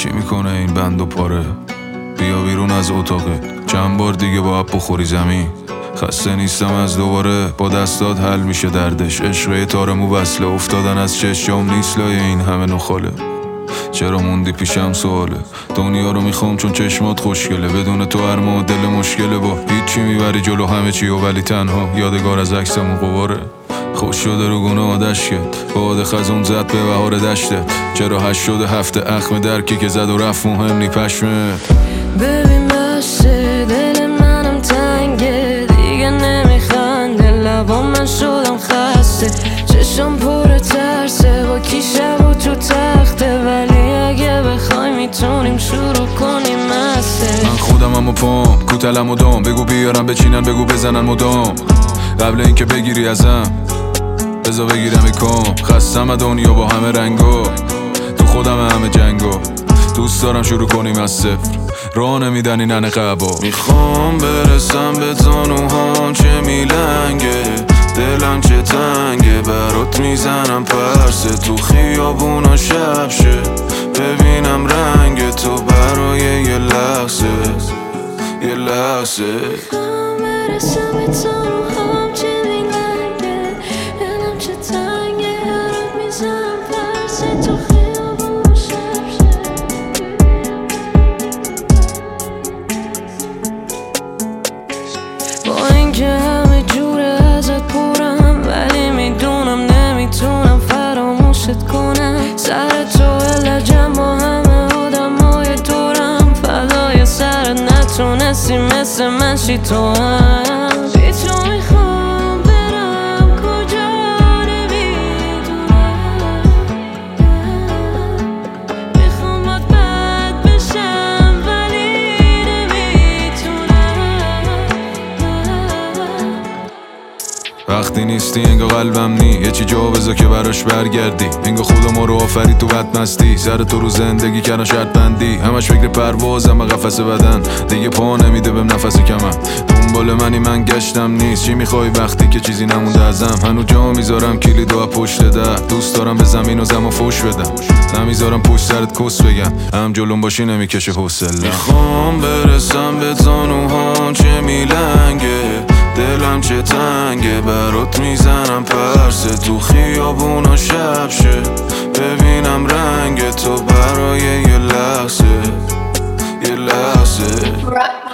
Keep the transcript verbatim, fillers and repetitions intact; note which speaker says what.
Speaker 1: چی میکنه این بند و پاره؟ بیا بیرون از اتاقه، چند بار دیگه باید بخوری زمین. خسته نیستم از دوباره، با دستات حل میشه دردش. عشق تار مو وصله، افتادن از چشم نیست لای این همه نخاله. چرا موندی پیشم سواله، دنیا رو میخوام چون چشمات خوشگله. بدون تو هر معادل مشکله، با هیچی میبری جلو همه چی و ولی تنها یادگار از عکسمون غباره. خوش شده رو گناه دشت، باد خزون زد به بهار دشته. چرا هشت شده هفته اخم درکی که زد و رفت مهم نی پشمه.
Speaker 2: ببین بشه دل منم تنگه، دیگه نمیخنده لبام من شدم خسته. چشم پر ترسه با کی شب و تو تخته، ولی اگه بخوای میتونیم شروع کنیم مسته.
Speaker 1: من خودم هم و پام کوتلم و دام، بگو بیارم بچینن بگو بزنن مدام. قبل اینکه بگیری ازم بذار بگیرم کام. خستم دنیا با همه رنگا، تو خودم همه جنگا. دوست دارم شروع کنیم از صفر، راه نمیدن این ننه قبا. میخوام برسم به زانوهام چه میلنگه، دلم چه تنگه. برات میزنم پرسه تو خیابونا شب شه، ببینم رنگ تو برای یه لحظه یه لحظه.
Speaker 2: میخوام برسم به زانوهام چه میلنگه، دلم چه تنگه. برات میزنم پرسه تو خیابونا شب شه. با اینکه همه جوره ازت پرم، ولی میدونم نمیتونم فراموشت کنم. سر تو لجم با همه آدم های دورم، فدای سرت نتونستی مثل من شی تو هم. بی تو میخوام برم کجا نمیدونم، میخوام باد بد بشم ولی نمیتونم.
Speaker 1: وقتی نیستی انگا قلبم نی، یه چی جا بذار که براش برگردی. انگا خدا ما رو آفرید تو بدمستی، سر تو رو زندگی کردن شرط بندی. همش فکر پروازم و قفس بدن، دیگه پا نمیده بهم نفس کمم. دنبال منی من گشتم نیست، چی میخوای وقتی که چیزی نمونده ازم؟ هنو جا میذارم کلیدو از پشت در، دوست دارم به زمین و زمان فوش بدم. نمیذارم پشت سرت کس بگم، هم جلوم باشی نمیکشه حوصله. میخوام برسم به زانوهام چه میلنگه، دلم چه تنگه. برات میزنم پرسه تو خیابونا شب شه، ببینم رنگ تو برای یه لحظه یه لحظه.